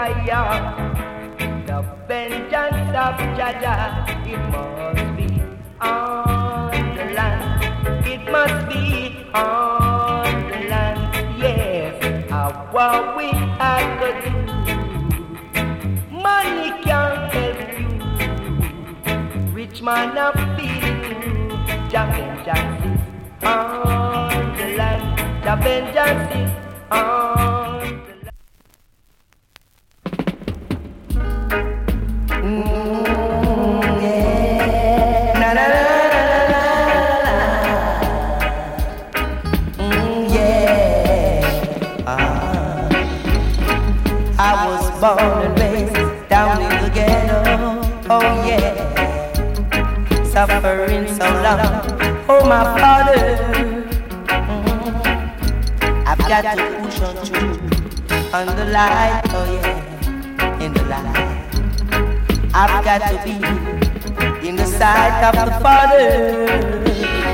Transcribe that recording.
fire. The vengeance of Jaja, it must be on the land. It must be on the land. Yes, what we have to do. Money can't help you. Rich man not feel it too. The vengeance is on the land. The vengeance is on the land. I was born and raised down in the ghetto, oh yeah. Suffering so long, oh my father. I've got to push on through on the light, oh yeah, in the light. I've got to be in the sight of the Father.